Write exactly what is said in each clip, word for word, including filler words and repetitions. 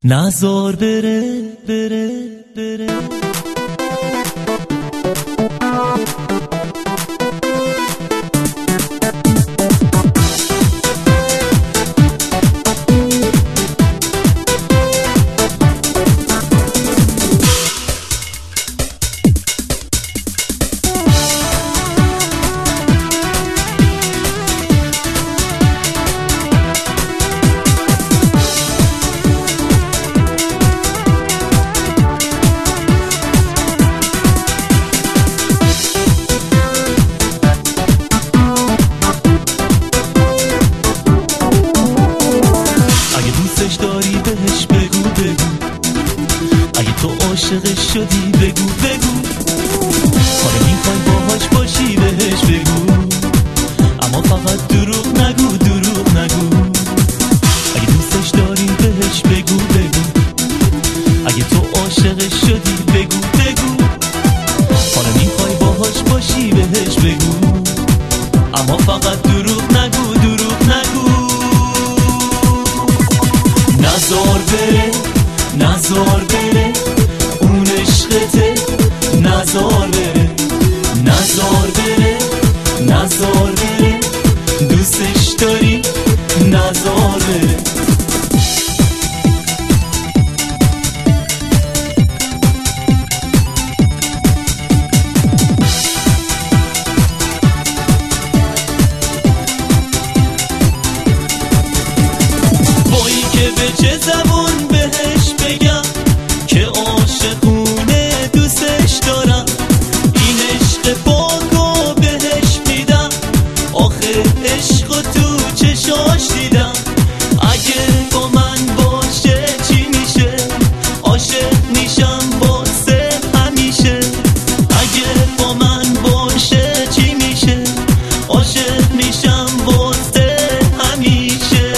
نزار بره بره بره بهش بگو بگو اگه تو عاشقش شدی بگو بگو حالا میخوای باهاش باشی بهش بگو اما فقط دروغ نگو دروغ نگو اگه دوستش داری بهش بگو بگو اگه تو عاشقش شدی بگو بگو حالا میخوای باهاش باشی بهش بگو اما فقط دروغ نگو دروغ نگو نزار بره نزار بره اون عشقته نزار بره نزار بره نزار بره دوستش داری نزار بره بایی که به چه زبون بهش بگم که عاشقونه دوستش دارم این عشق پاکو بهش میدم آخه عشقو تو چشاش دیدم اگه با من باشه چی میشه عاشق میشم واسه همیشه اگه با من باشه چی میشه عاشق میشم واسه همیشه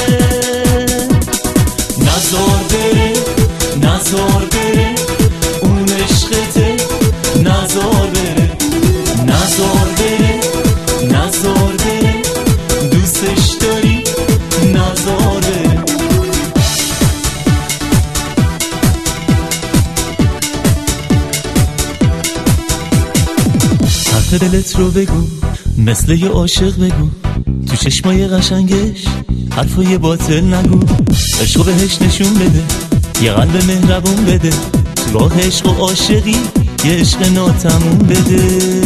نزار بره نزار بره اون عشقته نزار بره نزار بره نزار بره دوستش داری نزار بره حرف دلت رو بگو مثل یه عاشق بگو تو چشمای قشنگش حرفای باطل نگو عشقو بهش نشون بده یه قلب مهربون بده تو راه عشق و عاشقی یه عشق ناتموم بده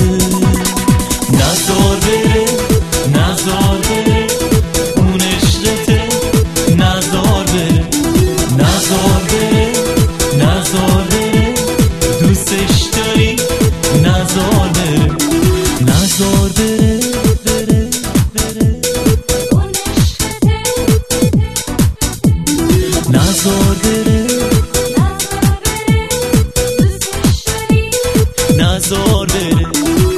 نزار بره نزار بره اون عشقته نزار بره نزار بره نزار بره دوستش داری نزار بره نزار بره بره بره نزار بره نزار بره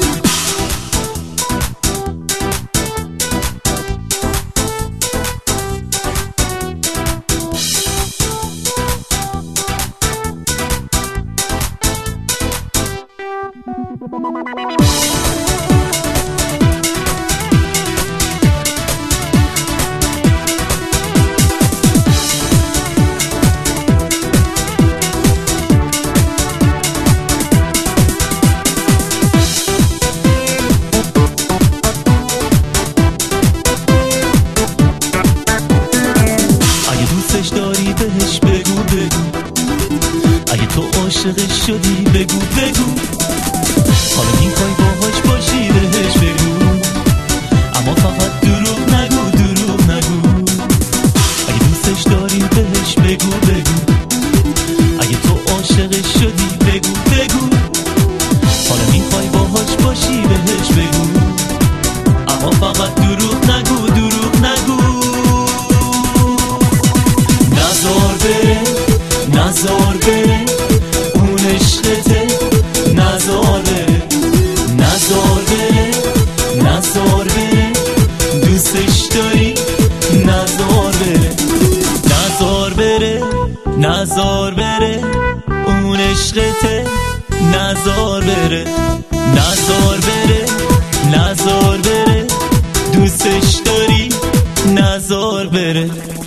داری بهش بگو بگو اگه تو عاشقش شدی بگو بگو حالا میخوای باهاش باشی بهش بگو اما فقط دروغ نگو دروغ نگو اگه دوستش داری بهش بگو بگو اگه تو عاشقش شدی بگو بگو حالا میخوای باهاش باشی بهش بگو اما فقط دروغ نگو دروغ نگو نزار بره نزار بره اون عشقته نزار بره نزار بره نزار بره دوستش داری نزار بره نزار بره نزار بره اون عشقته نزار بره نزار بره نزار بره دوستش داری نزار بره